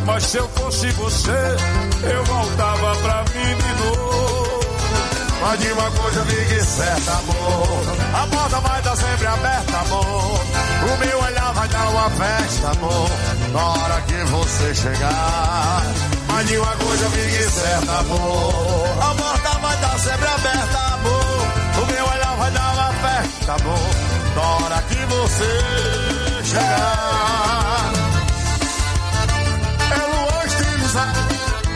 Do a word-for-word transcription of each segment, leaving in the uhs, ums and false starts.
Mas se eu fosse você, eu voltava pra mim de novo. Mas de uma coisa fique certa, amor, a porta vai estar sempre aberta, amor. O meu olhar vai dar uma festa, amor, na hora que você chegar. Mas de uma coisa fique certa, amor, a porta vai estar sempre aberta, amor. O meu olhar vai dar uma festa, amor, na hora que você chegar. É Luan estilizado.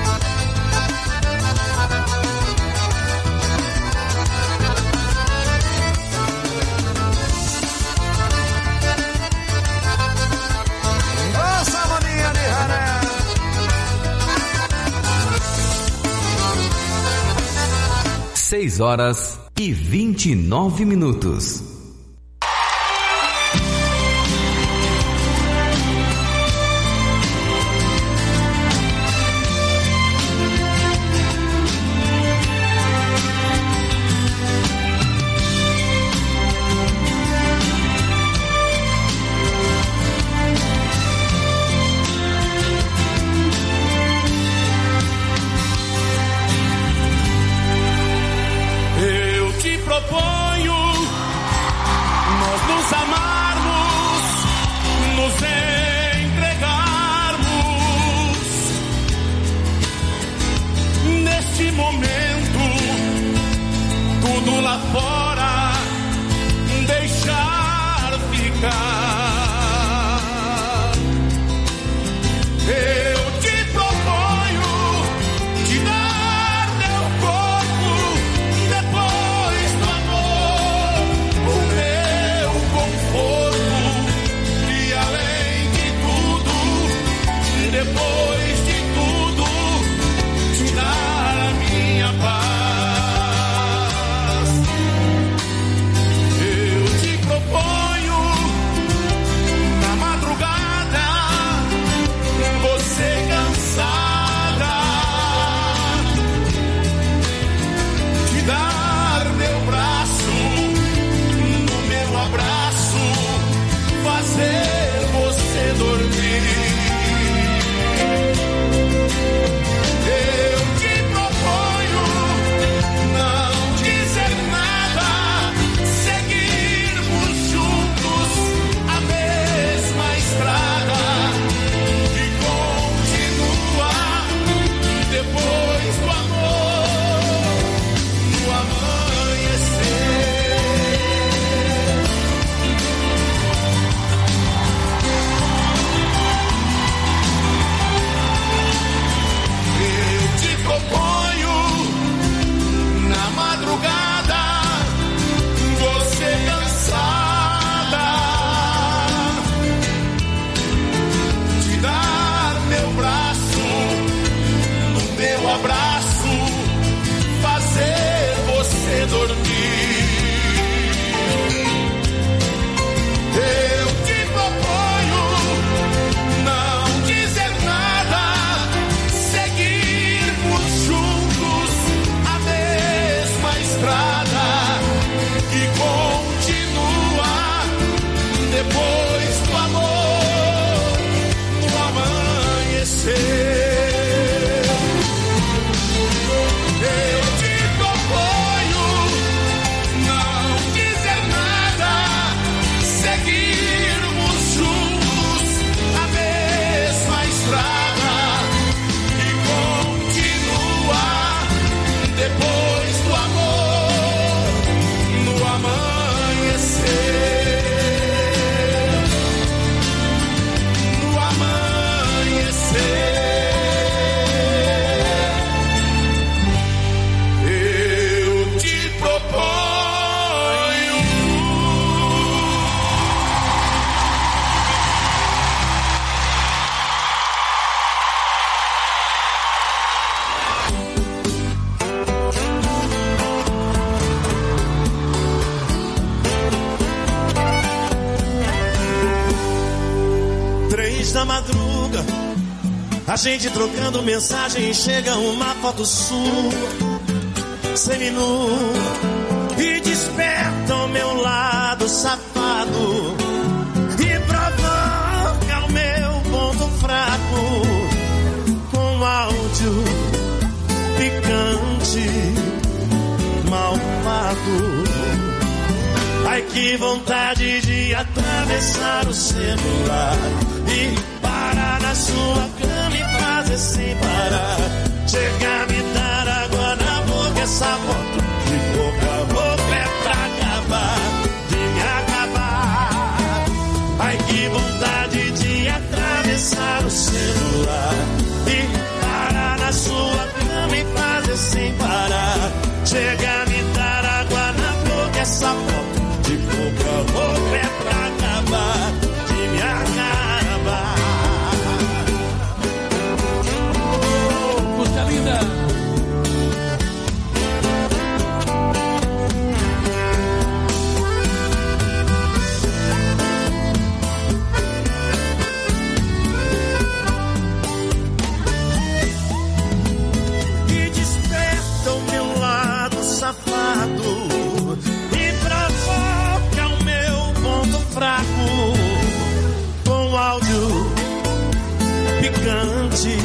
Seis horas e vinte e nove minutos. A gente trocando mensagem, chega uma foto sua, seminua, e desperta o meu lado safado, e provoca o meu ponto fraco. que vontade de atravessar o celular e parar na sua cama e fazer sem parar. Chegar a me dar água na boca, essa foto de boca a boca é pra acabar, de me acabar. Ai, que vontade de atravessar o celular e parar na sua cama e fazer sem parar. Chegar a me dar água na boca, essa foto de boca a boca é pra acabar, de me acabar. Música linda. Que desperta o meu lado safado e provoca o meu ponto fraco com áudio picante,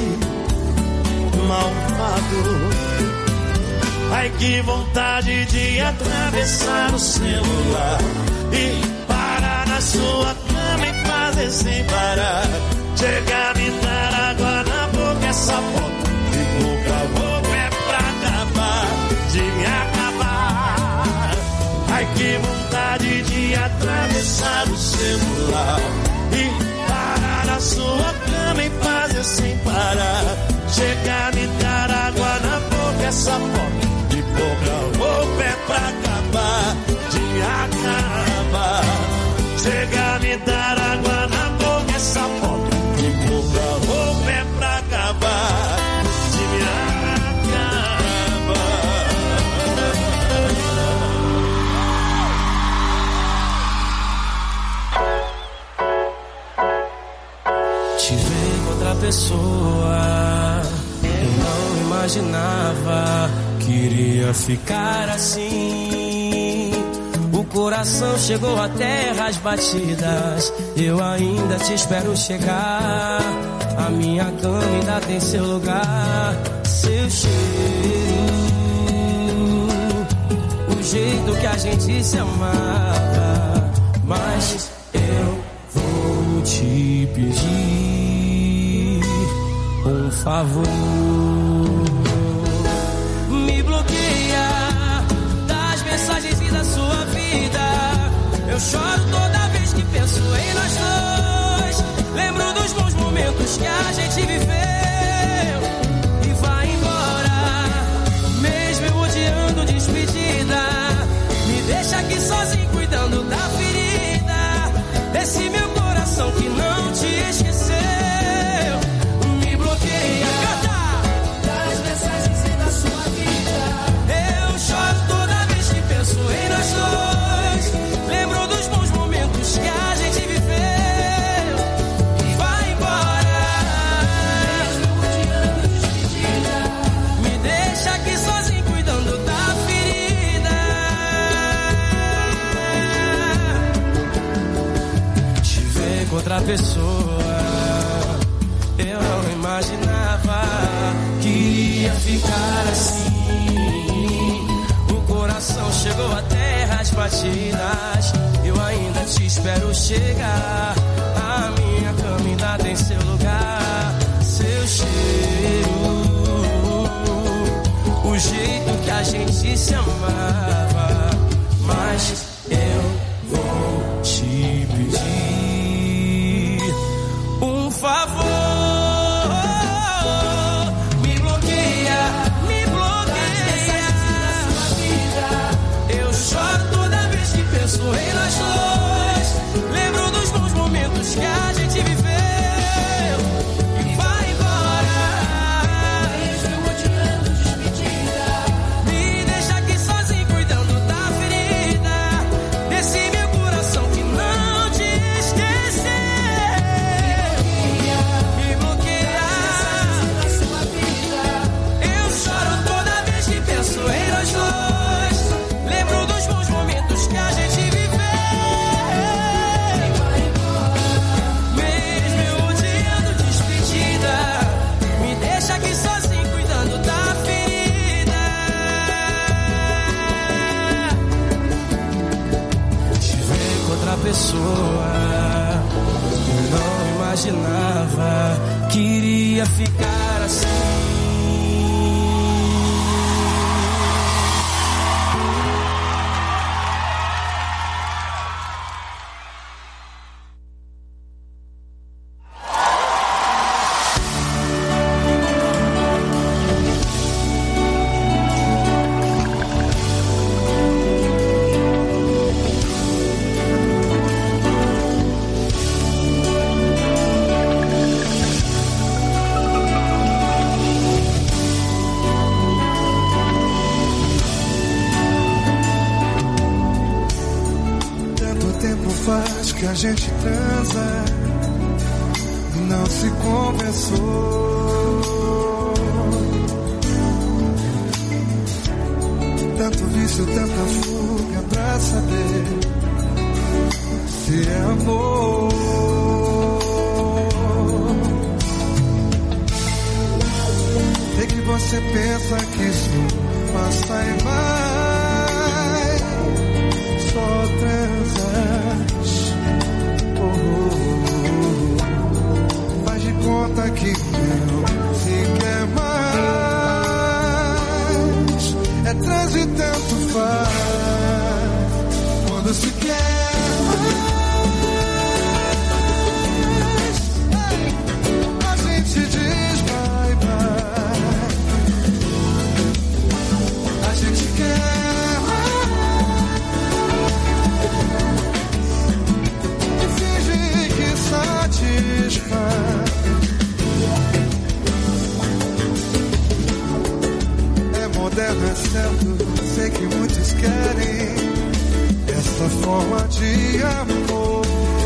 malvado. Ai, que vontade de atravessar o celular e parar na sua cama e fazer sem parar. Chegar a me dar água na boca, essa foto de boca a boca é pra acabar, de me acabar. Ai, que vontade de atravessar o celular e parar na sua cama e fazer sem parar. Chegar a me dar água na boca, essa foto de boca a boca é pra acabar, de me acabar. Chegar a me dar água na boca, essa foto de boca a boca é pra acabar, de me acabar. Te ver com outra pessoa, eu não imaginava que iria ficar assim. O coração chegou a terras batidas, eu ainda te espero chegar. A minha cama ainda tem seu lugar, seu cheiro, o jeito que a gente se amava. Mas eu vou te pedir um favor. Me bloqueia das mensagens e da sua vida. Eu choro toda vez que penso em nós dois. Lembro dos bons momentos que a gente viveu e vai embora, mesmo eu odiando despedida. Me deixa aqui sozinho cuidando da ferida desse meu coração que não te esqueceu. Me bloqueia das mensagens e da sua vida. Eu choro toda vez que penso em nós dois. Lembro dos bons momentos que a gente viveu e vai embora, mesmo odiando despedida. Me deixa aqui sozinho cuidando da ferida. Te ver com outra pessoa, eu não imaginava que iria ficar assim. O coração chegou a terras batidas, eu ainda te espero chegar. A minha cama ainda tem seu lugar, seu cheiro, o jeito que a gente se amava. Mas eu vou te pedir um favor. Me bloqueia, me bloqueia. Eu choro toda vez que penso em nós dois. Lembro dos bons momentos que a gente viveu e vai embora, mesmo odiando despedida. Me deixa aqui sozinho cuidando da ferida imaginava que iria ficar assim. Que a gente transa e não se conversou. Tanto vício, tanta fuga pra saber se é amor. E que você pensa que isso passa e vai, só transas. Faz de conta que não se quer mais. É trans e tanto faz. Quando se quer mais, a gente diz bye bye. A gente quer mais e finge que satisfaz. Moderno é certo, sei que muitos querem essa forma de amor.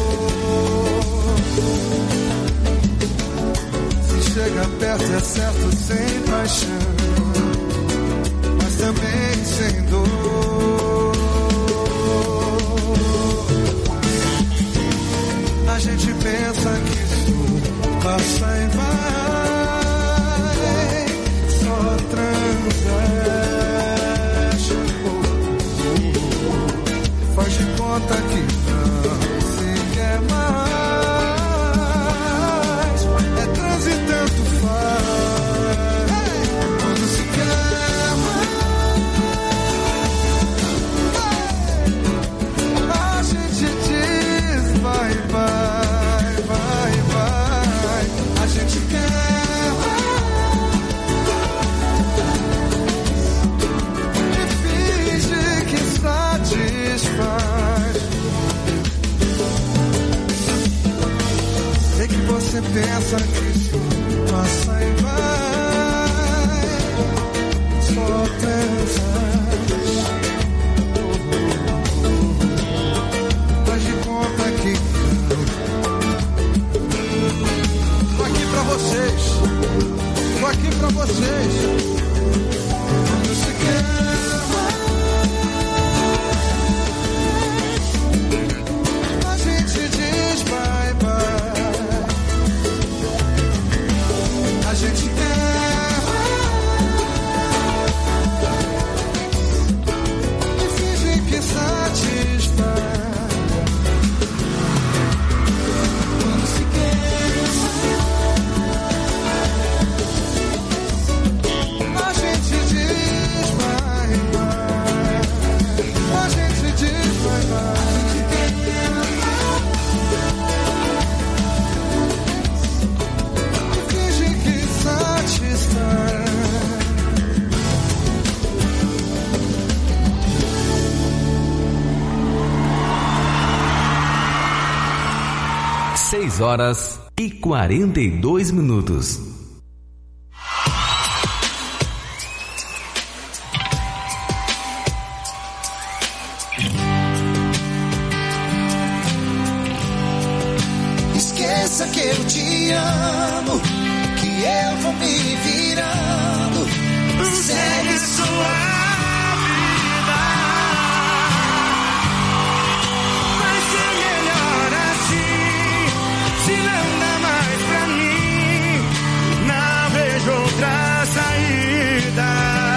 Se chega perto é certo, sem paixão, mas também sem dor. A gente pensa que isso passa e vai, só transa. Faz de conta que não se quer mais. É trans e tanto faz. Quando se quer mais, a gente diz vai, vai, vai, vai. A gente quer mais e finge que satisfaz. Sei que você pensa que isso passa e vai, só transas. Faz de conta que não. Tô aqui pra vocês, tô aqui pra vocês. Quando se quer seis horas e quarenta e dois minutos. Esqueça que eu te amo, que eu vou me virando. Segue sua vida. Vai ser melhor assim, se não dá mais pra mim. Não vejo outra saída.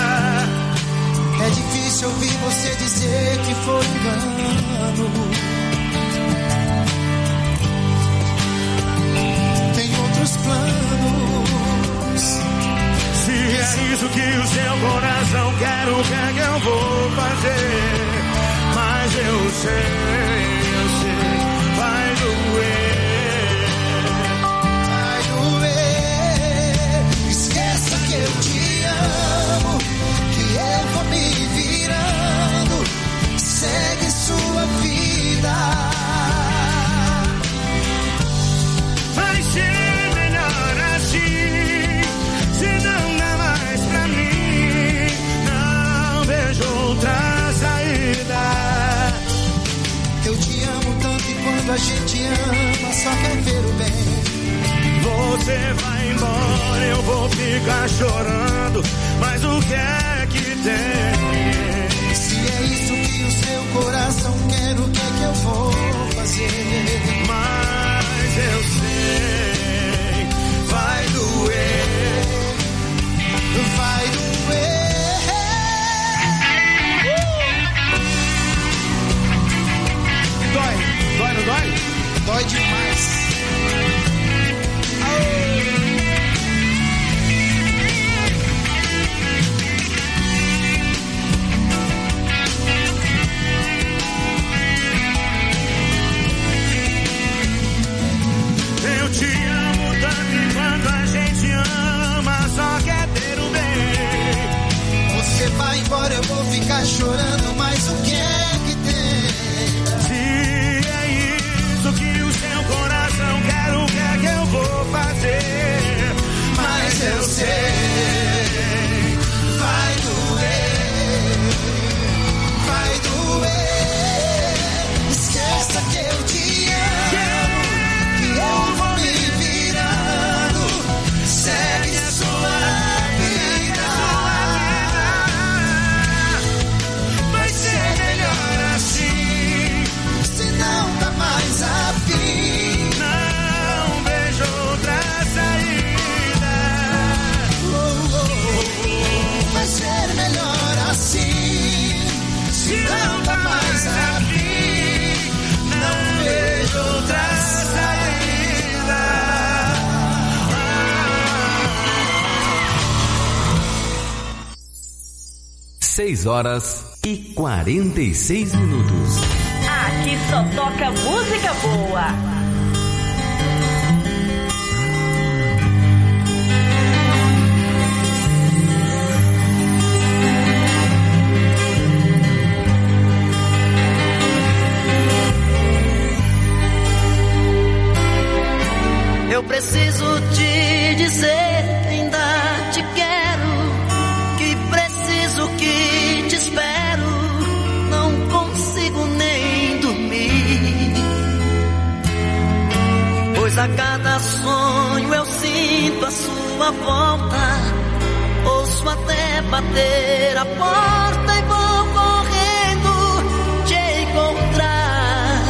É difícil ouvir você dizer que foi engano. isso que o seu coração quer, o que é que eu vou fazer? Mas eu sei, eu sei, vai doer. Vai doer. Esqueça que eu te amo, que eu vou me virando. Segue sua vida. Vai ser melhor assim, se não dá mais pra mim. Não vejo outra saída. Eu te amo tanto e quando a gente ama só quer ver o bem. Você vai embora, eu vou ficar chorando, mas o que é que tem? Se é isso que o seu coração quer, o que é que eu vou fazer? Mas eu sei, vai doer, vai doer. Dói, dói, não dói? Dói demais. Eu te amo tanto e quando a gente ama só quer ter o bem. Você vai embora, eu vou ficar chorando, mas o que é que tem? Se é isso que o seu coração quer, o que é que eu vou fazer? Mas eu sei, vai doer, vai doer. Esqueça que eu te amo, que eu vou me virando. Segue a sua vida. Vai ser melhor assim, Se não dá mais a fim. não vejo outra saída. Oh, oh, oh. Vai ser melhor assim. Se não dá mais a fim. Não vejo outra saída. Seis horas e quarenta e seis minutos. Aqui só toca música boa. Eu preciso te dizer que ainda te quero, que preciso que te espero, não consigo nem dormir, pois a cada sonho eu sinto a sua volta, ouço até bater a porta e vou correndo te encontrar.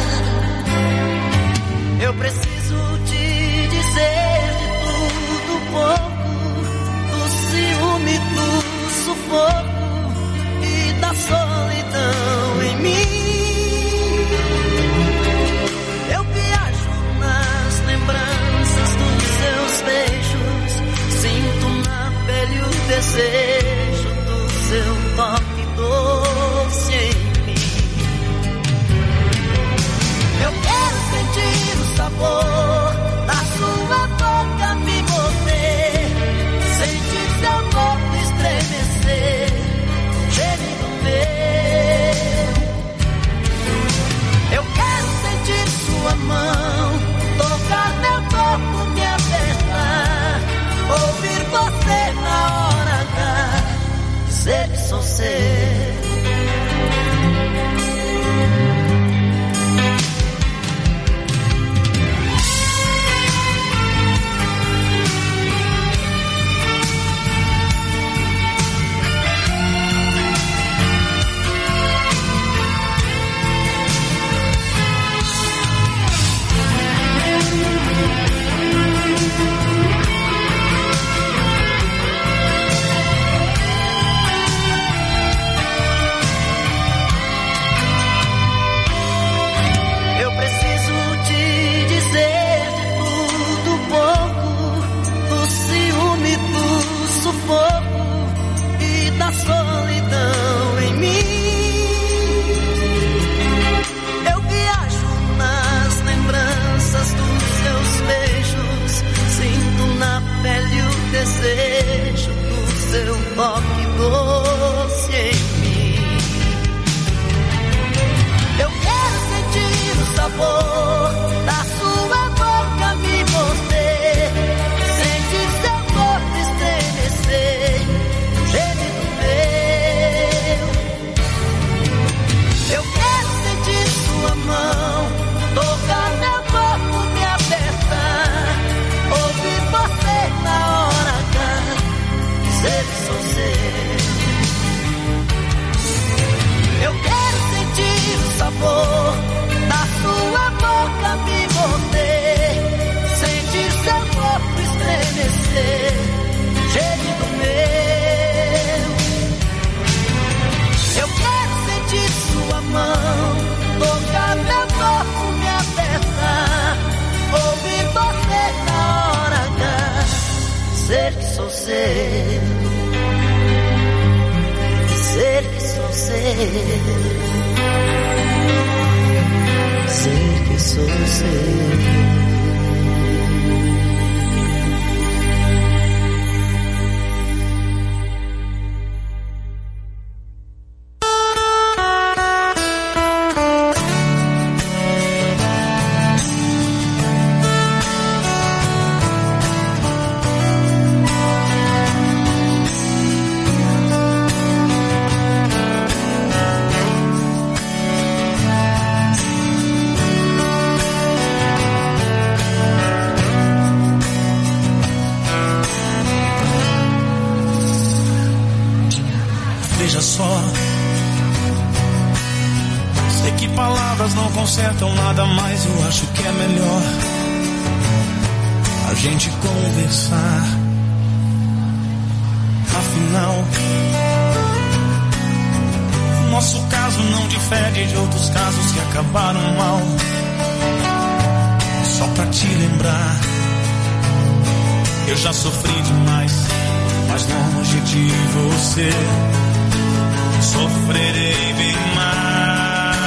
Eu preciso te dizer de tudo um pouco, do ciúme, do sufoco e da solidão em mim. Eu viajo nas lembranças dos seus beijos, sinto na pele o desejo do seu toque doce em mim. Eu quero sentir o sabor da sua boca me morder, sentir seu corpo estremecer, cheiro do meu. Eu quero sentir sua mão tocar meu corpo, me apertar, ouvir você na hora H, dizer que sou seu. a solidão em mim. Eu viajo nas lembranças dos seus beijos, sinto na pele o desejo do seu toque doce em mim. Eu quero sentir o sabor da sua boca me morder, sentir seu corpo estremecer, o gemido meu. Eu quero sentir sua mão tocar meu corpo, me apertar, ouvir você na hora H, dizer que sou seu. Eu quero sentir o sabor da sua boca me morder, sentir seu corpo estremecer, gemido meu. Eu quero sentir sua mão tocar meu corpo, me apertar, ouvir você na hora H, dizer que sou seu, dizer que sou seu. Sei que sou seu. Consertam nada mais, eu acho que é melhor a gente conversar. Afinal, nosso caso não difere de outros casos que acabaram mal. Só pra te lembrar, eu já sofri demais, mas longe de você sofrerei bem mais.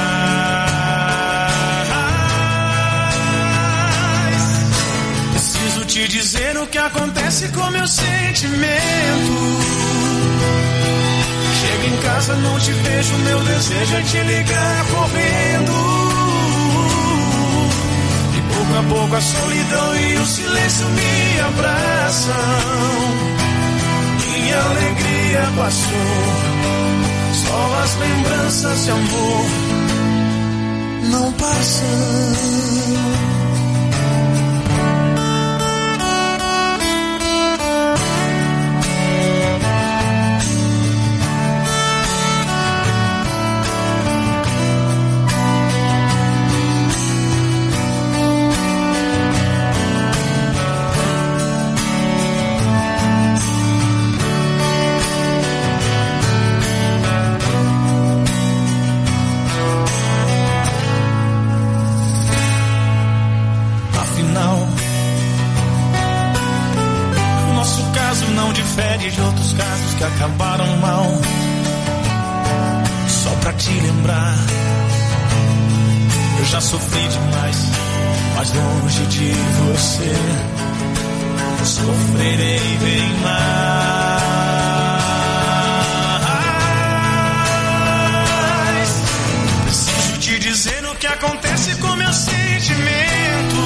Te dizer o que acontece com meu sentimento. Chego em casa, não te vejo, meu desejo é te ligar correndo. E pouco a pouco a solidão e o silêncio me abraçam. Minha alegria passou, só as lembranças de amor não passam. De outros casos que acabaram mal. Só pra te lembrar, eu já sofri demais, mas longe de você sofrerei bem mais. Preciso te dizer o que acontece com meu sentimento.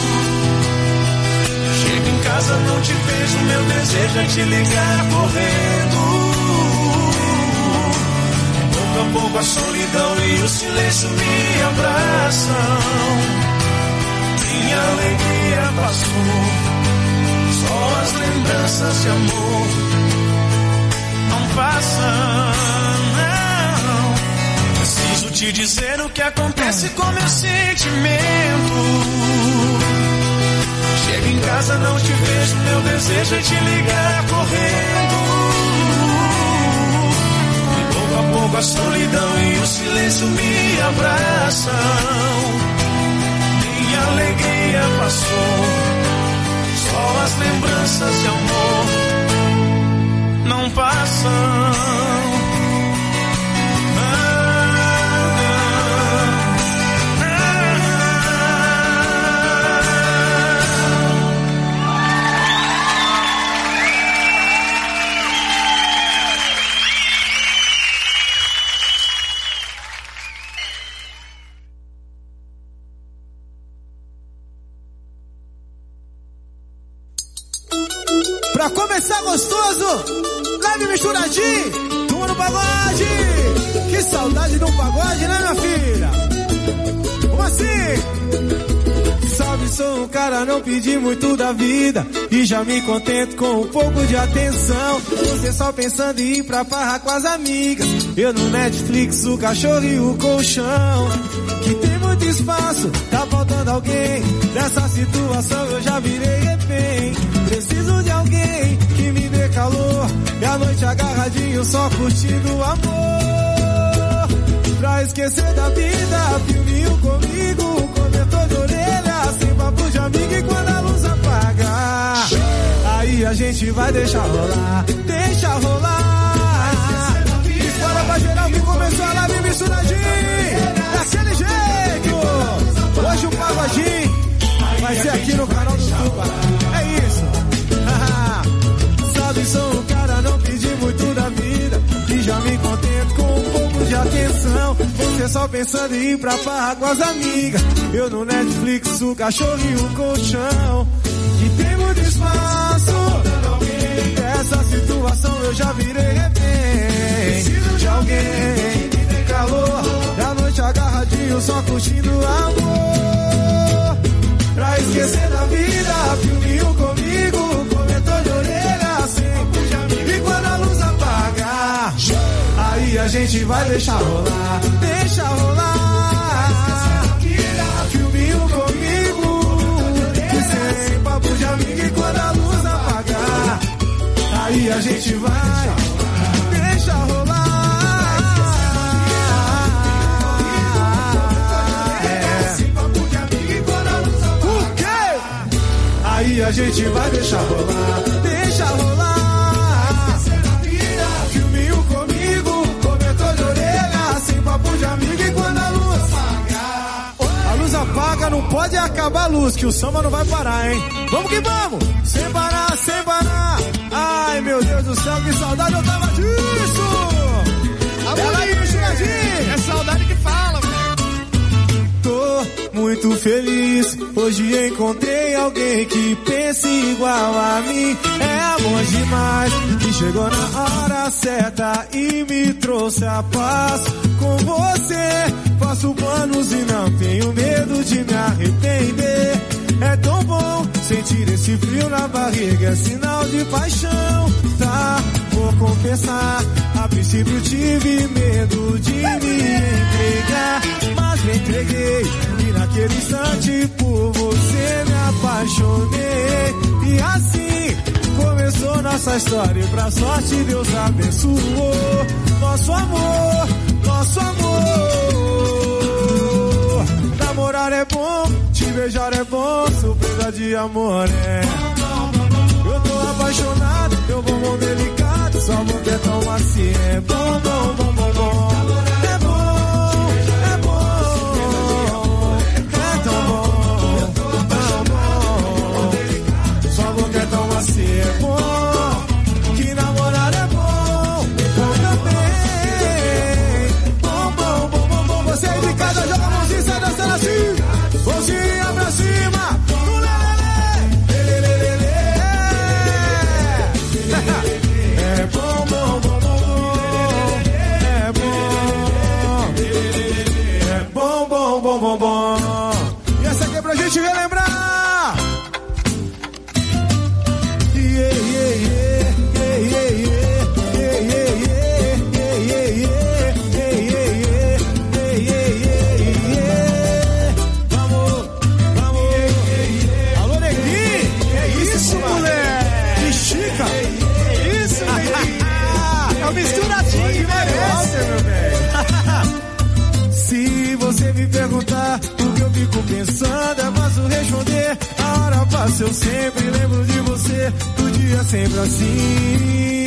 Chego em casa, não te vejo, meu desejo é te ligar correndo. Pouco a pouco a solidão e o silêncio me abraçam. Minha alegria passou, só as lembranças de amor não passam, não. Preciso te dizer o que acontece com meu sentimento. Chego em casa, não te vejo, meu desejo é te ligar correndo. E pouco a pouco a solidão e o silêncio me abraçam. Minha alegria passou, só as lembranças de amor não passam. começar gostoso, leve misturadinho, turma no pagode. Que saudade de um pagode, né, minha filha? Como assim? Salve, sou um cara, não pedi muito da vida e já me contento com um pouco de atenção. Você só pensando em ir pra farra com as amigas, eu no Netflix, o cachorro e o colchão. Que tem muito espaço, tá faltando alguém. Nessa situação eu já virei refém. Preciso de alguém que me dê calor, e a noite agarradinho só curtindo o amor. Pra esquecer da vida, filminho comigo, cobertor de orelha, sem papo de amigo. E quando a luz apagar, aí a gente vai deixar rolar, deixa rolar. Espera pra geral que começou a live misturadinho, daquele jeito. Hoje o pagodinho vai ser aqui no canal do Tuba. É isso. Sabe, sou um cara, não pedi muito da vida e já me contento com um pouco de atenção. Você só pensando em ir pra farra com as amigas, eu no Netflix, o cachorro e o colchão. Que tem muito espaço, essa situação eu já virei refém. Preciso de alguém que tem calor, da noite agarradinho só curtindo o amor. Pra esquecer da vida, filminho comigo, cobertor de orelha, sempre de amigo. E quando a luz apagar, aí a gente vai deixar rolar, deixa rolar. Filminho comigo, que sem papo de amigo. E quando a luz apagar, aí a gente vai, deixa rolar. Aí a gente vai deixar rolar, deixa rolar. Filminho comigo, cobertor de orelha, sem papo de amigo. E quando a luz apagar, a luz apaga, não pode acabar a luz, que o samba não vai parar, hein? Vamos que vamos, sem parar, sem parar. Ai, meu Deus do céu, que saudade eu tava disso. Ela aí, misturadinha, é saudade que fala, velho. Tô muito feliz, hoje encontrei alguém que pensa igual a mim. É amor demais, que chegou na hora certa e me trouxe a paz. Com você faço planos e não tenho medo de me arrepender. É tão bom sentir esse frio na barriga, é sinal de paixão, tá? Vou confessar, a princípio tive medo de me entregar, mas me entreguei e naquele instante por você me apaixonei. E assim começou nossa história e pra sorte Deus abençoou nosso amor, nosso amor. Namorar é bom, te beijar é bom, surpresa de amor é. Eu tô apaixonado, teu bombom delicado, sua boca é tão macia, é bom, bom, bom, bom, bom. É bom, é bom, é tão bom, tão bom. Sua boca é tão macia, é bom, que namorar é bom, bom também. Bom, bom, bom, bom, bom. Você aí de casa joga a mãozinha, sai dançando assim, mãozinha pra cima. É bom, bom, bom, bom, é bom, é bom, bom, bom, bom, bom. E essa aqui é pra gente relembrar. Yeah, yeah, yeah, yeah, yeah, yeah, yeah, yeah, yeah, yeah, yeah. Vamos, vamos. Alô, neguinho, é isso, moleque. Que chica. É o misturadinho, merece, meu velho. Se você me perguntar o que eu fico pensando, é fácil responder. A hora passa, eu sempre lembro de você. Do dia sempre assim.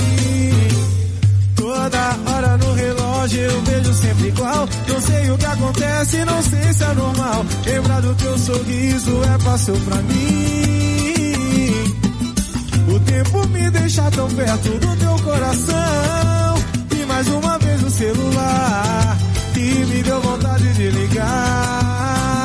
Toda hora no relógio eu vejo sempre igual. Não sei o que acontece, não sei se é normal. Lembrar do teu sorriso é fácil pra mim. O tempo me deixa tão perto do teu coração. E mais uma vez o celular que me deu vontade de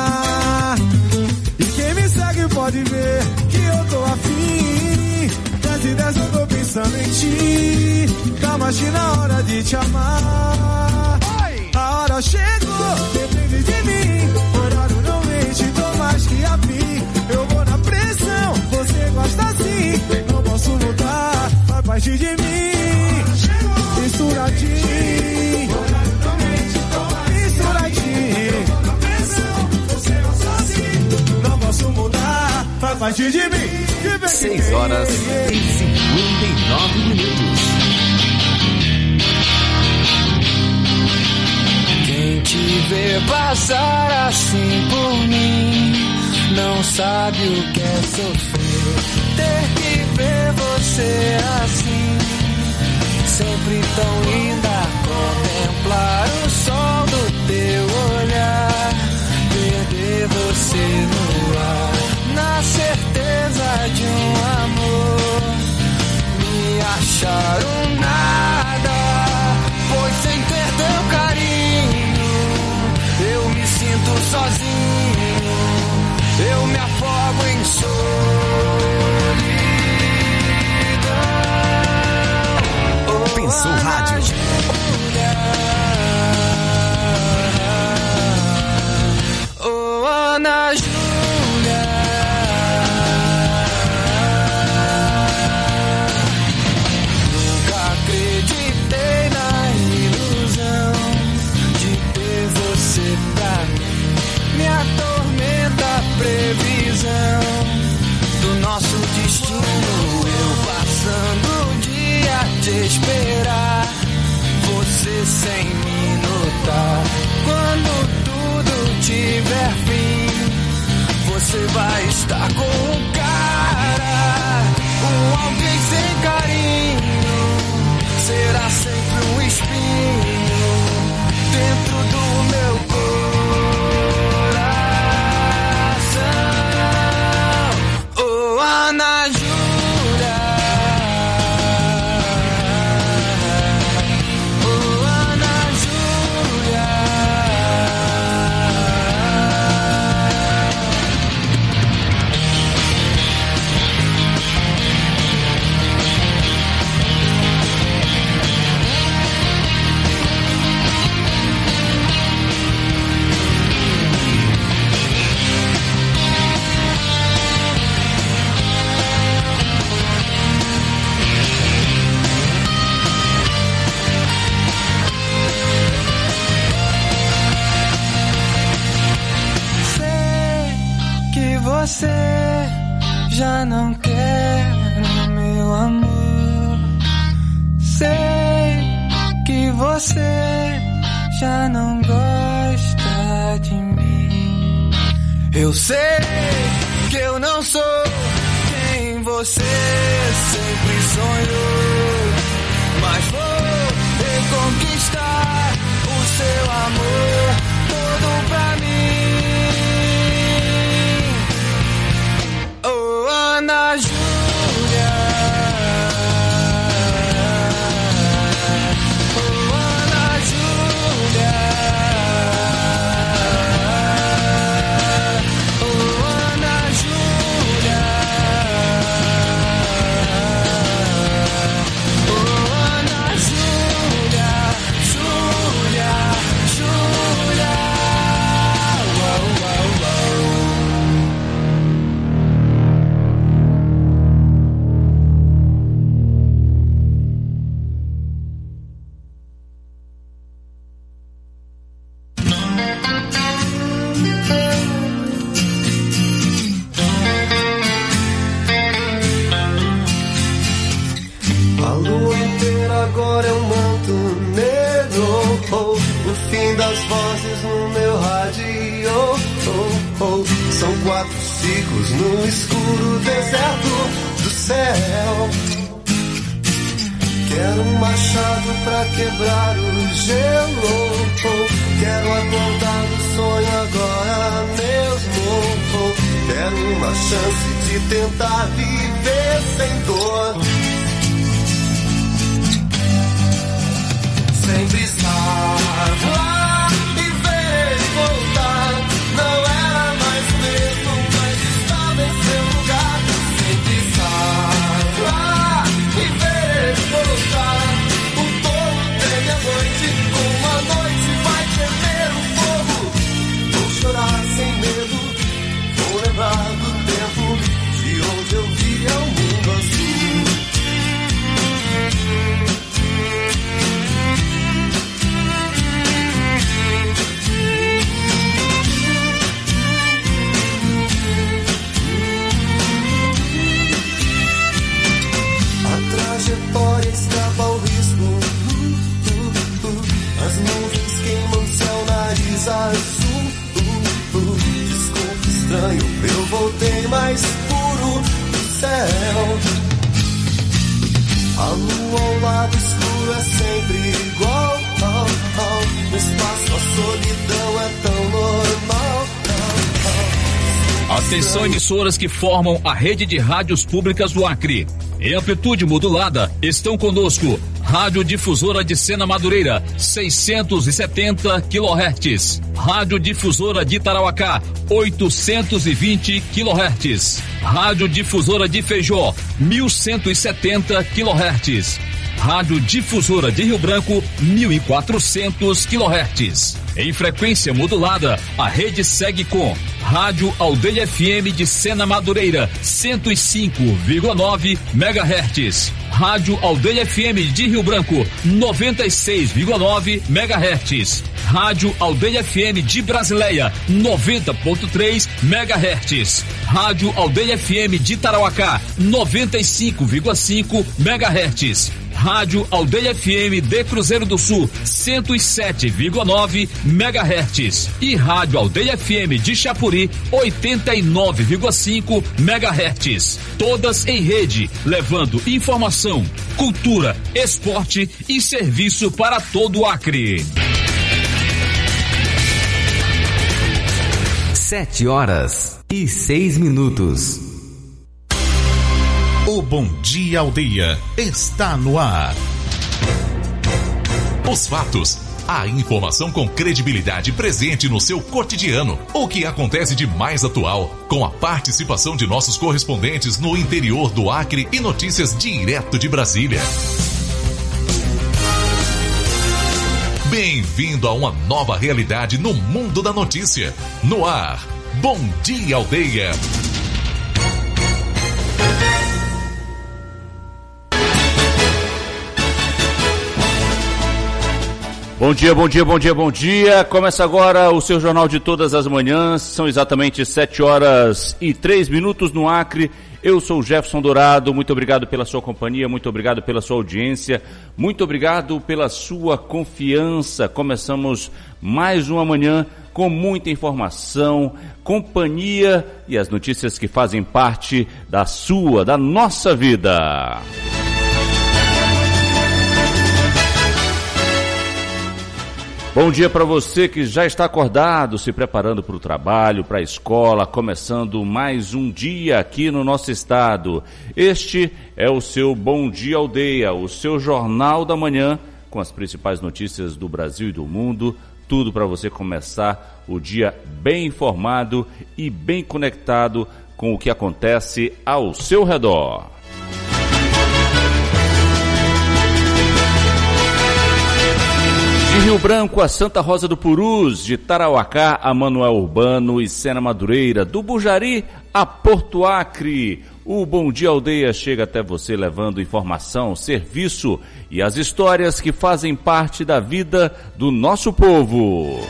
ligar. E quem me segue pode ver que eu tô afim. dez e dez eu tô pensando em ti. Calma, que na hora de te amar. A hora chegou, depende de mim. Horário não mente, tô mais que a fim. Eu vou na pressão, você gosta assim. Não posso mudar, vai partir de mim. Misturadinho, horário não mente, tô mais misturadinho. Eu vou na pressão, você gosta assim. Não posso mudar, vai partir de mim. seis horas e cinquenta e nove minutos. Quem te vê passar assim por mim não sabe o que é sofrer. Ter que ver você assim, sempre tão linda. Contemplar o sol do teu olhar, perder você no ar, na certeza de um amor, me achar um nada, pois sem ter teu carinho eu me sinto sozinho, eu me afogo em solidão. Pensou Rádio. Oh, Ana Júlia, nunca acreditei na ilusão de ter você pra mim. Me atormenta a previsão do nosso destino. Eu passando o dia a te esperar, você sem me notar. Quando tudo tiver fim, você vai estar com um cara, um alguém sem carinho. Será sempre um espinho dentro do meu coração. Oh, Ana Júlia, oh, Ana Júlia. Você já não quer meu amor. Sei que você já não gosta de mim. Eu sei que eu não sou quem você sempre sonhou, mas vou reconquistar o seu amor todo pra mim. Oh, Ana Júlia, oh, Ana Júlia, oh, Ana Júlia, oh, Ana Júlia, Júlia, Júlia, uau, uau, uau. A lua inteira agora é um manto negro, oh, o fim das vozes no meu rádio, oh, oh. São quatro ciclos no escuro deserto do céu. Quero um machado pra quebrar o gelo, oh, quero acordar do sonho agora mesmo, oh, quero uma chance de tentar viver sem dor. Sem precisar lá e ver e voltar. Não era mais mesmo, mas estava em seu lugar. Sem precisar lá trajetória escapa ao risco. Uh, uh, uh. As nuvens queimam céu, nariz azul. Uh, uh. Desculpe, estranho, eu voltei mais puro do céu. A lua ao lado escuro é sempre igual. Oh, oh. No espaço a solidão é tão normal. Oh, oh. Atenção, emissoras que formam a rede de rádios públicas do Acre. Em amplitude modulada, estão conosco Rádio Difusora de Sena Madureira, seiscentos e setenta quilohertz. Rádio Difusora de Tarauacá, oitocentos e vinte quilohertz. Rádio Difusora de Feijó, mil cento e setenta quilohertz. Rádio Difusora de Rio Branco, mil e quatrocentos quilohertz. Em frequência modulada, a rede segue com Rádio Aldeia F M de Sena Madureira, cento e cinco vírgula nove megahertz. Rádio Aldeia F M de Rio Branco, noventa e seis vírgula nove megahertz. Rádio Aldeia F M de Brasileia, noventa vírgula três megahertz. Rádio Aldeia F M de Tarauacá, noventa e cinco vírgula cinco megahertz. Rádio Aldeia F M de Cruzeiro do Sul, cento e sete vírgula nove megahertz. E Rádio Aldeia F M de Chapuri, oitenta e nove vírgula cinco megahertz. Todas em rede, levando informação, cultura, esporte e serviço para todo o Acre. Sete horas e seis minutos. O Bom Dia Aldeia está no ar. Os fatos, a informação com credibilidade presente no seu cotidiano. O que acontece de mais atual, com a participação de nossos correspondentes no interior do Acre e notícias direto de Brasília. Bem-vindo a uma nova realidade no mundo da notícia. No ar, Bom Dia Aldeia. Bom dia, bom dia, bom dia, bom dia. Começa agora o seu jornal de todas as manhãs. São exatamente sete horas e três minutos no Acre. Eu sou o Jefferson Dourado. Muito obrigado pela sua companhia, muito obrigado pela sua audiência, muito obrigado pela sua confiança. Começamos mais uma manhã com muita informação, companhia e as notícias que fazem parte da sua, da nossa vida. Bom dia para você que já está acordado, se preparando para o trabalho, para a escola, começando mais um dia aqui no nosso estado. Este é o seu Bom Dia Aldeia, o seu jornal da manhã, com as principais notícias do Brasil e do mundo, tudo para você começar o dia bem informado e bem conectado com o que acontece ao seu redor. De Rio Branco a Santa Rosa do Purus, de Tarauacá a Manoel Urbano e Sena Madureira, do Bujari a Porto Acre. O Bom Dia Aldeia chega até você levando informação, serviço e as histórias que fazem parte da vida do nosso povo.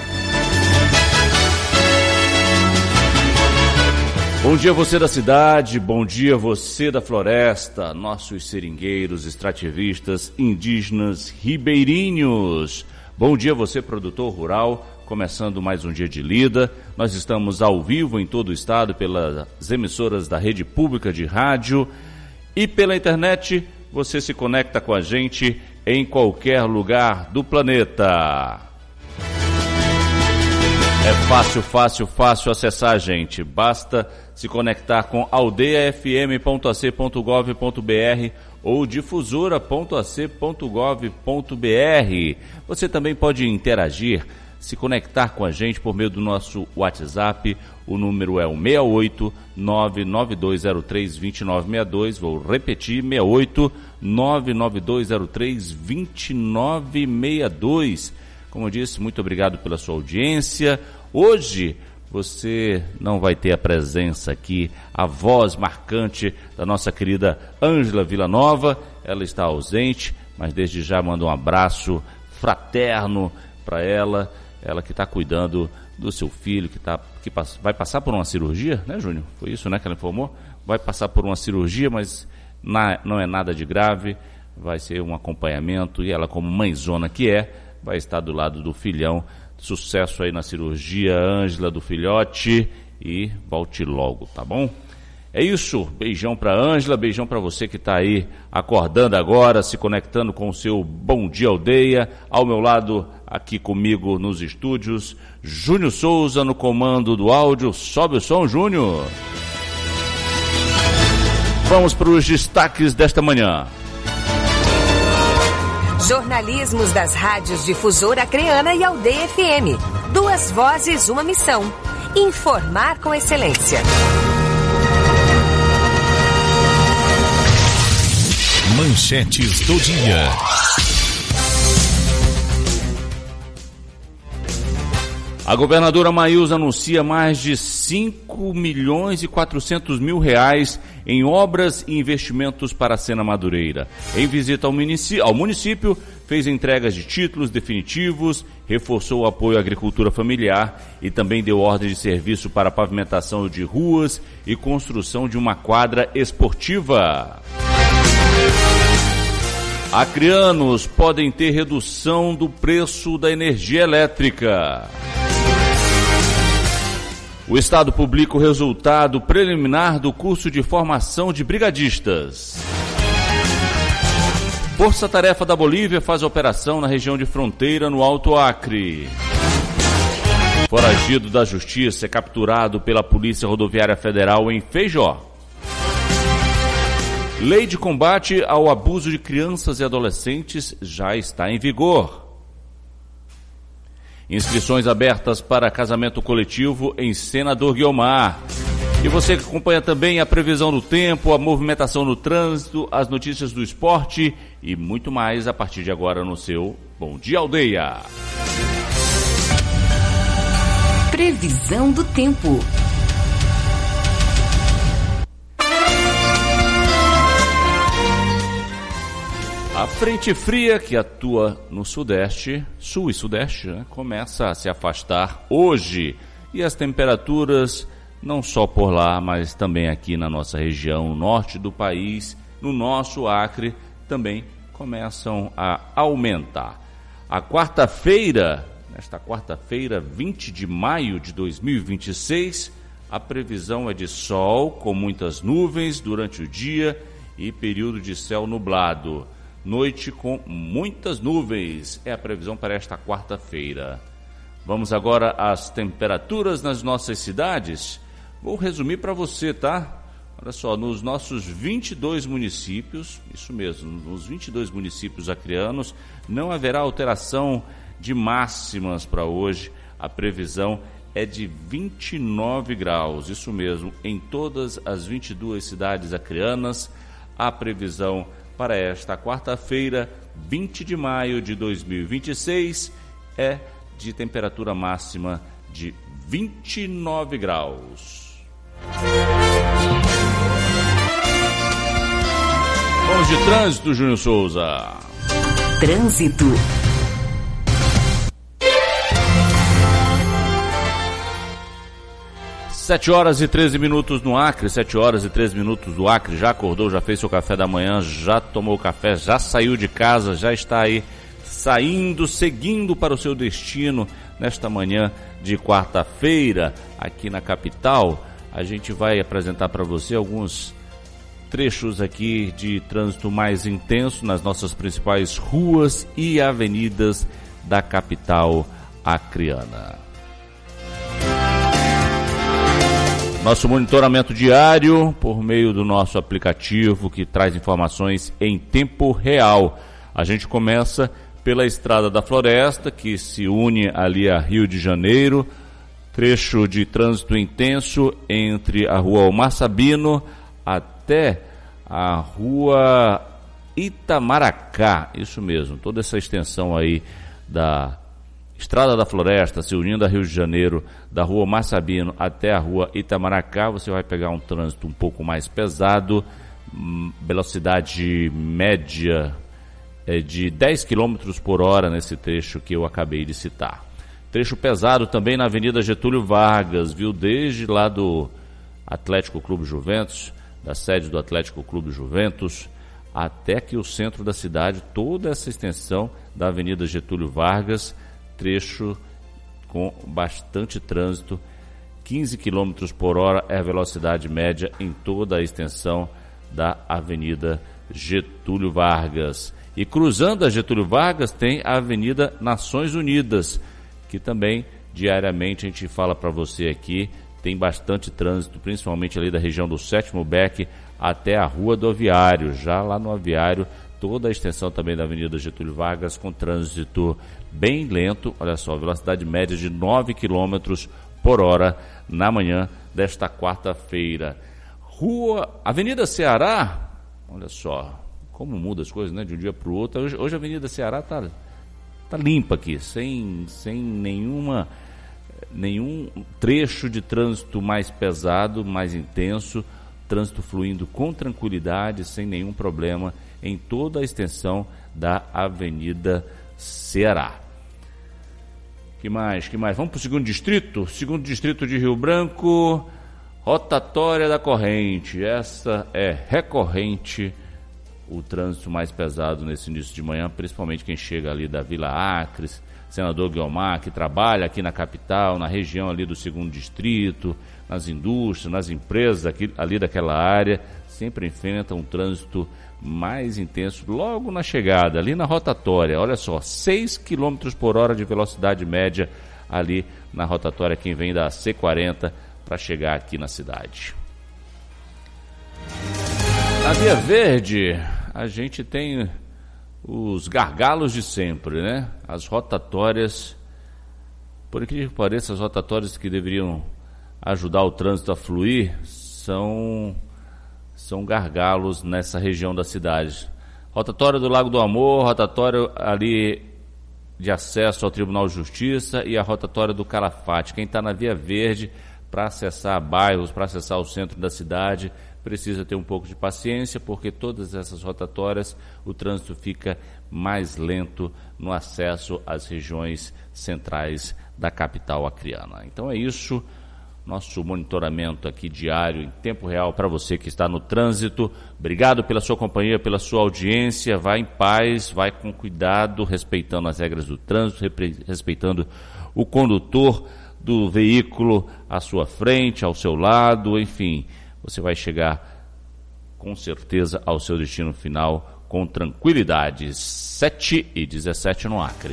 Bom dia você da cidade, bom dia você da floresta, nossos seringueiros, extrativistas, indígenas, ribeirinhos. Bom dia você, produtor rural, começando mais um dia de lida. Nós estamos ao vivo em todo o estado pelas emissoras da rede pública de rádio e pela internet. Você se conecta com a gente em qualquer lugar do planeta. É fácil, fácil, fácil acessar a gente. Basta se conectar com aldeia f m ponto a c ponto gov ponto b r ou difusora ponto a c ponto gov ponto b r. Você também pode interagir, se conectar com a gente por meio do nosso WhatsApp. O número é o seis oito nove nove dois zero três dois nove seis dois. Vou repetir, seis oito nove nove dois zero três dois nove seis dois. Como eu disse, muito obrigado pela sua audiência. Hoje você não vai ter a presença aqui, a voz marcante da nossa querida Ângela Villanova. Ela está ausente, mas desde já mando um abraço fraterno para ela. Ela que está cuidando do seu filho, que, tá, que vai passar por uma cirurgia, né, Júnior? Foi isso, né, que ela informou? Vai passar por uma cirurgia, mas na, não é nada de grave. vai ser um acompanhamento e ela, como mãezona que é, vai estar do lado do filhão. Sucesso aí na cirurgia, Ângela, do filhote, e volte logo, tá bom? É isso, beijão pra Ângela, beijão pra você que tá aí acordando agora, se conectando com o seu Bom Dia Aldeia. Ao meu lado, aqui comigo nos estúdios, Júnior Souza no comando do áudio. Sobe o som, Júnior. Vamos para os destaques desta manhã. Jornalismos das rádios Difusora Acreana e Aldeia F M. Duas vozes, uma missão. Informar com excelência. Manchetes do dia. A governadora Maílza anuncia mais de cinco milhões e quatrocentos mil reais em obras e investimentos para a Sena Madureira. Em visita ao município, ao município, fez entregas de títulos definitivos, reforçou o apoio à agricultura familiar e também deu ordem de serviço para a pavimentação de ruas e construção de uma quadra esportiva. Acreanos podem ter redução do preço da energia elétrica. O Estado publica o resultado preliminar do curso de formação de brigadistas. Força Tarefa da Bolívia faz operação na região de fronteira no Alto Acre. Foragido da Justiça é capturado pela Polícia Rodoviária Federal em Feijó. Lei de combate ao abuso de crianças e adolescentes já está em vigor. Inscrições abertas para casamento coletivo em Senador Guiomar. E você que acompanha também a previsão do tempo, a movimentação no trânsito, as notícias do esporte e muito mais a partir de agora no seu Bom Dia Aldeia. Previsão do tempo. A frente fria que atua no sudeste, sul e sudeste, né, começa a se afastar hoje. E as temperaturas, não só por lá, mas também aqui na nossa região, no norte do país, no nosso Acre, também começam a aumentar. A quarta-feira, nesta quarta-feira, vinte de maio de dois mil e vinte e seis, a previsão é de sol com muitas nuvens durante o dia e período de céu nublado. Noite com muitas nuvens é a previsão para esta quarta-feira. Vamos agora às temperaturas nas nossas cidades. Vou resumir para você, tá? Olha só, nos nossos vinte e dois municípios, isso mesmo, nos vinte e dois municípios acreanos, não haverá alteração de máximas para hoje. A previsão é de vinte e nove graus, isso mesmo, em todas as vinte e duas cidades acreanas. A previsão para esta quarta-feira, vinte de maio de dois mil e vinte e seis, é de temperatura máxima de vinte e nove graus. Vamos de trânsito, Júnior Souza. Trânsito. sete horas e treze minutos no Acre, sete horas e treze minutos do Acre. Já acordou, já fez seu café da manhã, já tomou café, já saiu de casa, já está aí saindo, seguindo para o seu destino nesta manhã de quarta-feira aqui na capital. A gente vai apresentar para você alguns trechos aqui de trânsito mais intenso nas nossas principais ruas e avenidas da capital acreana. Nosso monitoramento diário por meio do nosso aplicativo que traz informações em tempo real. A gente começa pela Estrada da Floresta, que se une ali a Rio de Janeiro, trecho de trânsito intenso entre a Rua Omar Sabino até a Rua Itamaracá, isso mesmo, toda essa extensão aí da Estrada da Floresta, se unindo a Rio de Janeiro, da Rua Omar Sabino até a Rua Itamaracá, você vai pegar um trânsito um pouco mais pesado, velocidade média é de dez quilômetros por hora nesse trecho que eu acabei de citar. Trecho pesado também na Avenida Getúlio Vargas, viu? Desde lá do Atlético Clube Juventus, da sede do Atlético Clube Juventus, até que o centro da cidade, toda essa extensão da Avenida Getúlio Vargas, trecho com bastante trânsito, quinze quilômetros por hora é a velocidade média em toda a extensão da Avenida Getúlio Vargas. E cruzando a Getúlio Vargas tem a Avenida Nações Unidas, que também diariamente a gente fala para você aqui, tem bastante trânsito, principalmente ali da região do Sétimo Beck até a Rua do Aviário. Já lá no Aviário, toda a extensão também da Avenida Getúlio Vargas com trânsito bem lento. Olha só, velocidade média de nove quilômetros por hora na manhã desta quarta-feira. Rua Avenida Ceará, olha só como muda as coisas, né, de um dia para o outro. Hoje, hoje a Avenida Ceará está tá limpa aqui, sem, sem nenhuma, nenhum trecho de trânsito mais pesado, mais intenso, trânsito fluindo com tranquilidade, sem nenhum problema em toda a extensão da Avenida Ceará. Que mais, que mais? Vamos para o segundo distrito, segundo distrito de Rio Branco, rotatória da corrente. Essa é recorrente, o trânsito mais pesado nesse início de manhã, principalmente quem chega ali da Vila Acres, Senador Guiomar, que trabalha aqui na capital, na região ali do segundo distrito, nas indústrias, nas empresas aqui, ali daquela área, sempre enfrenta um trânsito mais intenso logo na chegada, ali na rotatória. Olha só, seis quilômetros por hora de velocidade média ali na rotatória, quem vem da C quarenta para chegar aqui na cidade. Na Via Verde, a gente tem os gargalos de sempre, né? As rotatórias, por incrível que pareça, as rotatórias que deveriam ajudar o trânsito a fluir são, são gargalos nessa região da cidade. Rotatória do Lago do Amor, rotatória ali de acesso ao Tribunal de Justiça e a rotatória do Calafate. Quem está na Via Verde para acessar bairros, para acessar o centro da cidade, precisa ter um pouco de paciência, porque todas essas rotatórias, o trânsito fica mais lento no acesso às regiões centrais da capital acreana. Então é isso, nosso monitoramento aqui diário, em tempo real, para você que está no trânsito. Obrigado pela sua companhia, pela sua audiência. Vai em paz, vai com cuidado, respeitando as regras do trânsito, respeitando o condutor do veículo à sua frente, ao seu lado, enfim. Você vai chegar, com certeza, ao seu destino final com tranquilidade. sete e dezessete no Acre.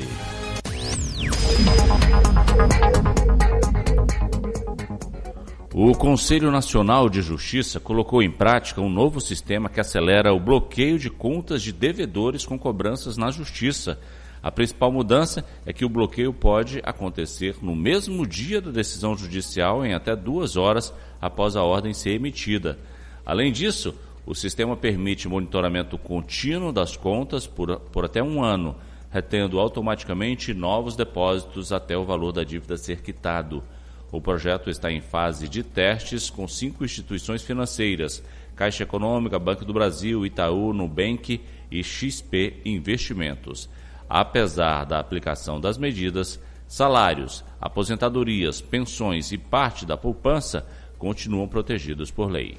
O Conselho Nacional de Justiça colocou em prática um novo sistema que acelera o bloqueio de contas de devedores com cobranças na Justiça. A principal mudança é que o bloqueio pode acontecer no mesmo dia da decisão judicial, em até duas horas após a ordem ser emitida. Além disso, o sistema permite monitoramento contínuo das contas por, por até um ano, retendo automaticamente novos depósitos até o valor da dívida ser quitado. O projeto está em fase de testes com cinco instituições financeiras: Caixa Econômica, Banco do Brasil, Itaú, Nubank e X P Investimentos. Apesar da aplicação das medidas, salários, aposentadorias, pensões e parte da poupança continuam protegidos por lei.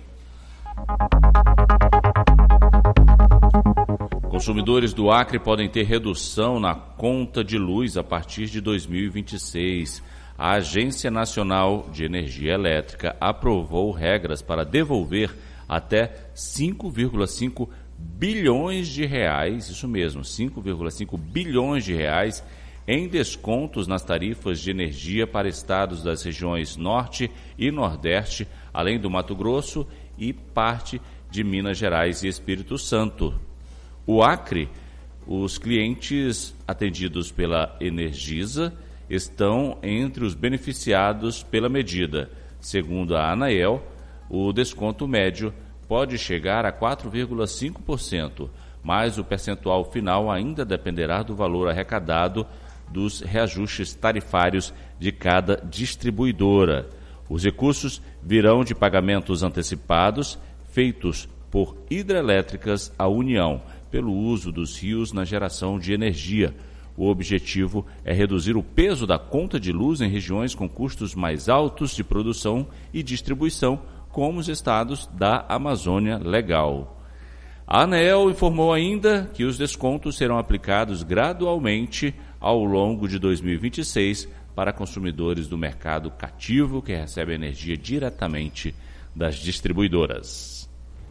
Consumidores do Acre podem ter redução na conta de luz a partir de dois mil e vinte e seis. A Agência Nacional de Energia Elétrica aprovou regras para devolver até cinco vírgula cinco bilhões de reais, isso mesmo, cinco vírgula cinco bilhões de reais em descontos nas tarifas de energia para estados das regiões Norte e Nordeste, além do Mato Grosso e parte de Minas Gerais e Espírito Santo. O Acre, os clientes atendidos pela Energisa estão entre os beneficiados pela medida. Segundo a Anael, o desconto médio pode chegar a quatro vírgula cinco por cento, mas o percentual final ainda dependerá do valor arrecadado dos reajustes tarifários de cada distribuidora. Os recursos virão de pagamentos antecipados feitos por hidrelétricas à União, pelo uso dos rios na geração de energia. O objetivo é reduzir o peso da conta de luz em regiões com custos mais altos de produção e distribuição, como os estados da Amazônia Legal. A ANEEL informou ainda que os descontos serão aplicados gradualmente ao longo de dois mil e vinte e seis para consumidores do mercado cativo que recebem energia diretamente das distribuidoras.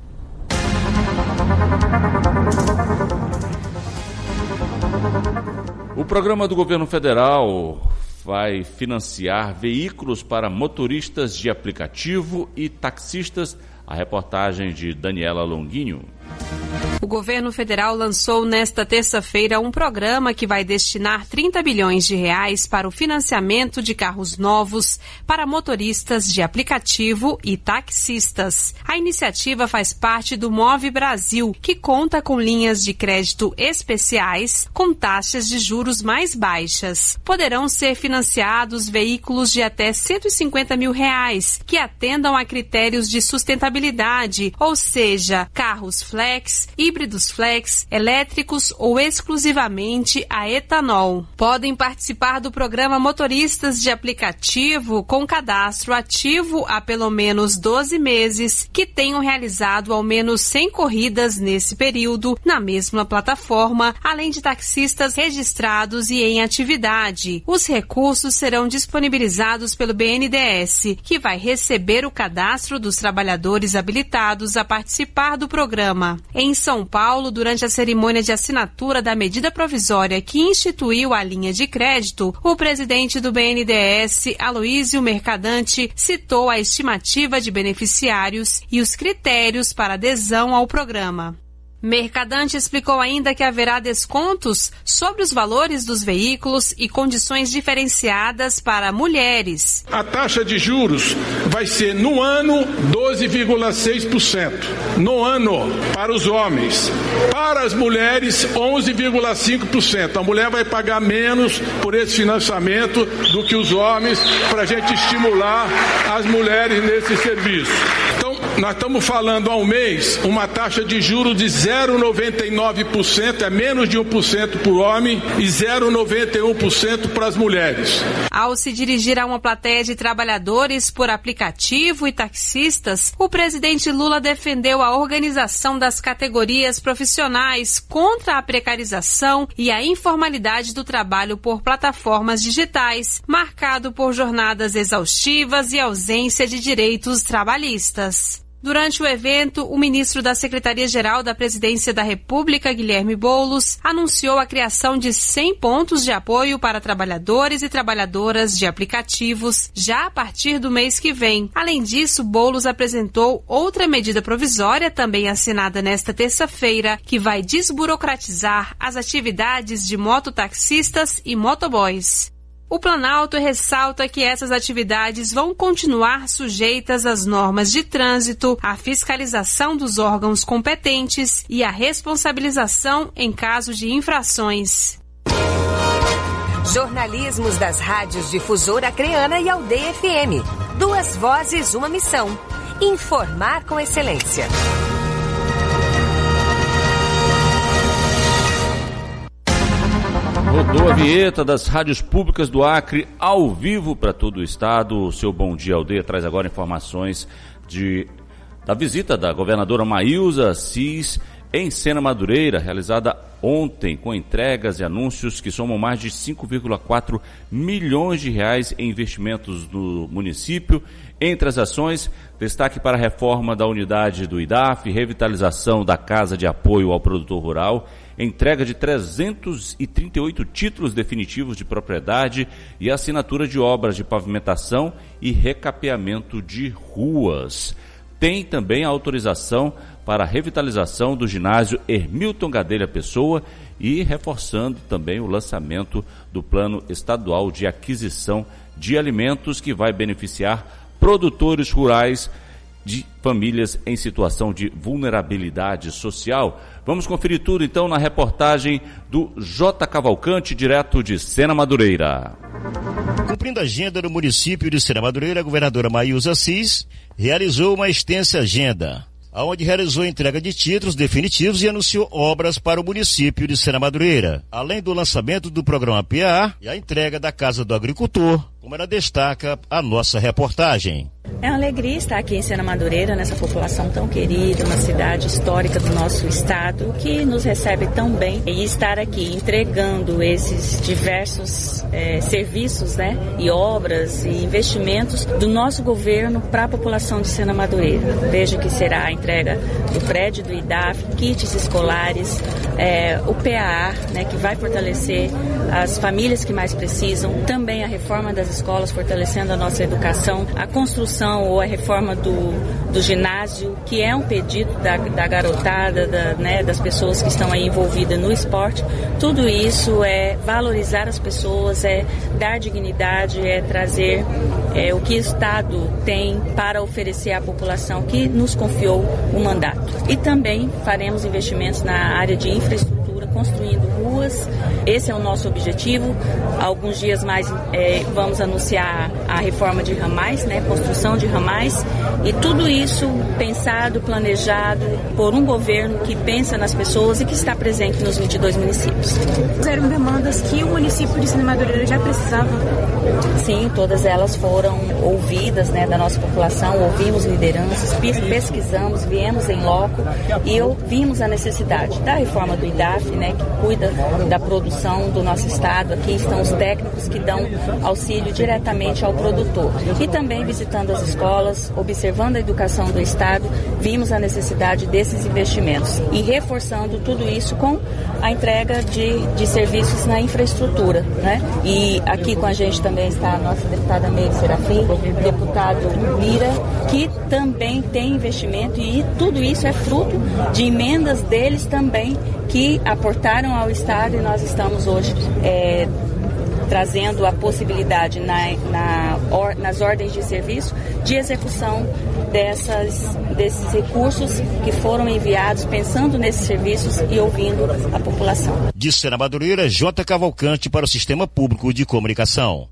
O programa do governo federal vai financiar veículos para motoristas de aplicativo e taxistas. A reportagem de Daniela Longuinho. O governo federal lançou nesta terça-feira um programa que vai destinar trinta bilhões de reais para o financiamento de carros novos para motoristas de aplicativo e taxistas. A iniciativa faz parte do Move Brasil, que conta com linhas de crédito especiais com taxas de juros mais baixas. Poderão ser financiados veículos de até cento e cinquenta mil reais, que atendam a critérios de sustentabilidade, ou seja, carros flex, híbridos flex, elétricos ou exclusivamente a etanol. Podem participar do programa motoristas de aplicativo com cadastro ativo há pelo menos doze meses, que tenham realizado ao menos cem corridas nesse período na mesma plataforma, além de taxistas registrados e em atividade. Os recursos serão disponibilizados pelo B N D E S, que vai receber o cadastro dos trabalhadores habilitados a participar do programa. Em São Paulo, durante a cerimônia de assinatura da medida provisória que instituiu a linha de crédito, o presidente do B N D E S, Aloísio Mercadante, citou a estimativa de beneficiários e os critérios para adesão ao programa. Mercadante explicou ainda que haverá descontos sobre os valores dos veículos e condições diferenciadas para mulheres. A taxa de juros vai ser no ano doze vírgula seis por cento. No ano para os homens. Para as mulheres, onze vírgula cinco por cento. A mulher vai pagar menos por esse financiamento do que os homens, para a gente estimular as mulheres nesse serviço. Então, nós estamos falando ao mês uma taxa de juros de zero vírgula noventa e nove por cento, é menos de um por cento para o homem e zero vírgula noventa e um por cento para as mulheres. Ao se dirigir a uma plateia de trabalhadores por aplicativo e taxistas, o presidente Lula defendeu a organização das categorias profissionais contra a precarização e a informalidade do trabalho por plataformas digitais, marcado por jornadas exaustivas e ausência de direitos trabalhistas. Durante o evento, o ministro da Secretaria-Geral da Presidência da República, Guilherme Boulos, anunciou a criação de cem pontos de apoio para trabalhadores e trabalhadoras de aplicativos já a partir do mês que vem. Além disso, Boulos apresentou outra medida provisória, também assinada nesta terça-feira, que vai desburocratizar as atividades de mototaxistas e motoboys. O Planalto ressalta que essas atividades vão continuar sujeitas às normas de trânsito, à fiscalização dos órgãos competentes e à responsabilização em caso de infrações. Jornalismos das rádios Difusora Acreana e Aldeia F M. Duas vozes, uma missão. Informar com excelência. Rodou a vinheta das rádios públicas do Acre ao vivo para todo o estado. O seu Bom Dia Aldeia traz agora informações de, da visita da governadora Maílza Assis em Sena Madureira, realizada ontem com entregas e anúncios que somam mais de cinco vírgula quatro milhões de reais em investimentos no município. Entre as ações, destaque para a reforma da unidade do I D A F, revitalização da Casa de Apoio ao Produtor Rural, entrega de trezentos e trinta e oito títulos definitivos de propriedade e assinatura de obras de pavimentação e recapeamento de ruas. Tem também a autorização para a revitalização do ginásio Hermilton Gadelha Pessoa e reforçando também o lançamento do Plano Estadual de Aquisição de Alimentos, que vai beneficiar produtores rurais de famílias em situação de vulnerabilidade social. Vamos conferir tudo então na reportagem do J. Cavalcante, direto de Sena Madureira. Cumprindo a agenda do município de Sena Madureira, a governadora Maílza Assis realizou uma extensa agenda, onde realizou a entrega de títulos definitivos e anunciou obras para o município de Sena Madureira, além do lançamento do programa P A e a entrega da Casa do Agricultor, como ela destaca a nossa reportagem. É uma alegria estar aqui em Sena Madureira, nessa população tão querida, uma cidade histórica do nosso estado, que nos recebe tão bem, e estar aqui entregando esses diversos é, serviços, né, e obras e investimentos do nosso governo para a população de Sena Madureira. Vejo que será a entrega do prédio do I D A F, kits escolares, é, o P A A, né, que vai fortalecer as famílias que mais precisam, também a reforma das escolas, fortalecendo a nossa educação, a construção ou a reforma do, do ginásio, que é um pedido da, da garotada, da, né, das pessoas que estão aí envolvidas no esporte. Tudo isso é valorizar as pessoas, é dar dignidade, é trazer é, o que o Estado tem para oferecer à população que nos confiou o mandato. E também faremos investimentos na área de infraestrutura, construindo ruas. Esse é o nosso objetivo. Alguns dias mais é, vamos anunciar a reforma de ramais, né, construção de ramais, e tudo isso pensado, planejado por um governo que pensa nas pessoas e que está presente nos vinte e dois municípios. Eram demandas que o município de Sena Madureira já precisava? Sim, todas elas foram ouvidas, né, da nossa população, ouvimos lideranças, pesquisamos, viemos em loco e ouvimos a necessidade da reforma do I D A F, né, que cuida da produção do nosso estado. Aqui estão os técnicos que dão auxílio diretamente ao produtor. E também visitando as escolas, observando a educação do estado, vimos a necessidade desses investimentos e reforçando tudo isso com a entrega de, de serviços na infraestrutura, né? E aqui com a gente também está a nossa deputada Meire Serafim, deputado Mira, que também tem investimento, e tudo isso é fruto de emendas deles também, que aportaram ao estado, e nós estamos hoje é, trazendo a possibilidade na, na, or, nas ordens de serviço de execução dessas, desses recursos que foram enviados, pensando nesses serviços e ouvindo a população. De Sena Madureira, J. Cavalcante para o Sistema Público de Comunicação.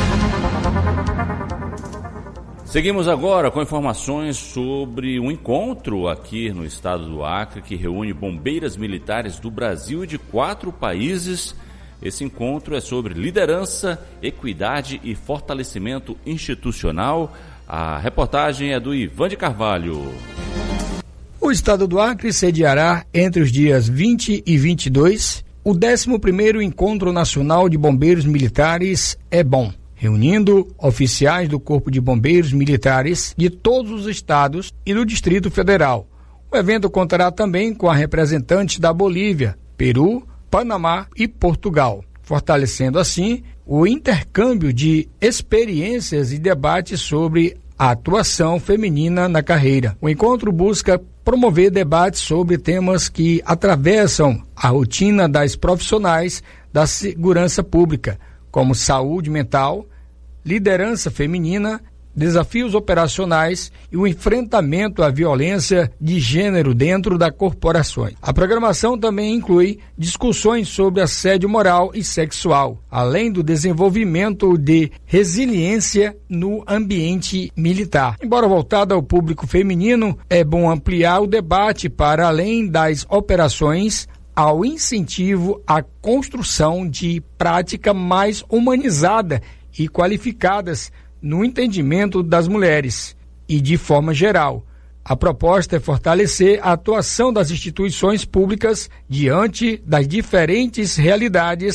Seguimos agora com informações sobre um encontro aqui no estado do Acre que reúne bombeiras militares do Brasil e de quatro países. Esse encontro é sobre liderança, equidade e fortalecimento institucional. A reportagem é do Ivan de Carvalho. O estado do Acre sediará entre os dias vinte e vinte e dois o décimo primeiro Encontro Nacional de Bombeiros Militares É Bom, reunindo oficiais do Corpo de Bombeiros Militares de todos os estados e do Distrito Federal. O evento contará também com a representante da Bolívia, Peru, Panamá e Portugal, fortalecendo assim o intercâmbio de experiências e debates sobre a atuação feminina na carreira. O encontro busca promover debates sobre temas que atravessam a rotina das profissionais da segurança pública, como saúde mental, liderança feminina, desafios operacionais e o enfrentamento à violência de gênero dentro das corporações. A programação também inclui discussões sobre assédio moral e sexual, além do desenvolvimento de resiliência no ambiente militar. Embora voltada ao público feminino, é bom ampliar o debate para além das operações, ao incentivo à construção de prática mais humanizada e qualificadas no entendimento das mulheres e, de forma geral. A proposta é fortalecer a atuação das instituições públicas diante das diferentes realidades